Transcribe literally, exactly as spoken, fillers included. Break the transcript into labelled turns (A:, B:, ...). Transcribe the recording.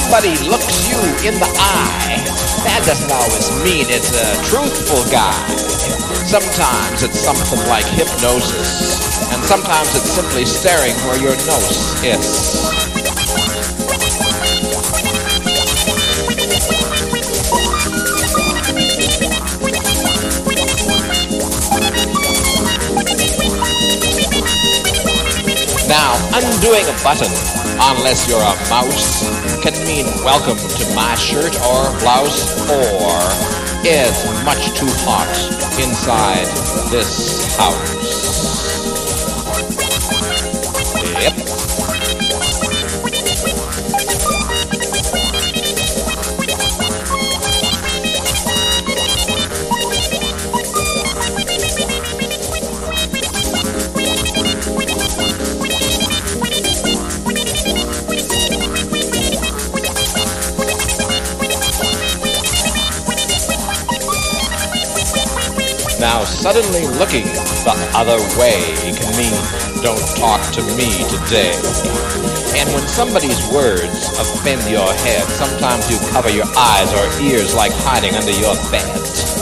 A: somebody looks you in the eye, that doesn't always mean it's a truthful guy. Sometimes it's something like hypnosis, and sometimes it's simply staring where your nose is. Now, undoing a button, unless you're a mouse, can mean welcome to my shirt or blouse, or it's much too hot inside this house. Yep. Now, suddenly looking the other way can mean, don't talk to me today. And when somebody's words offend your head, sometimes you cover your eyes or ears like hiding under your bed.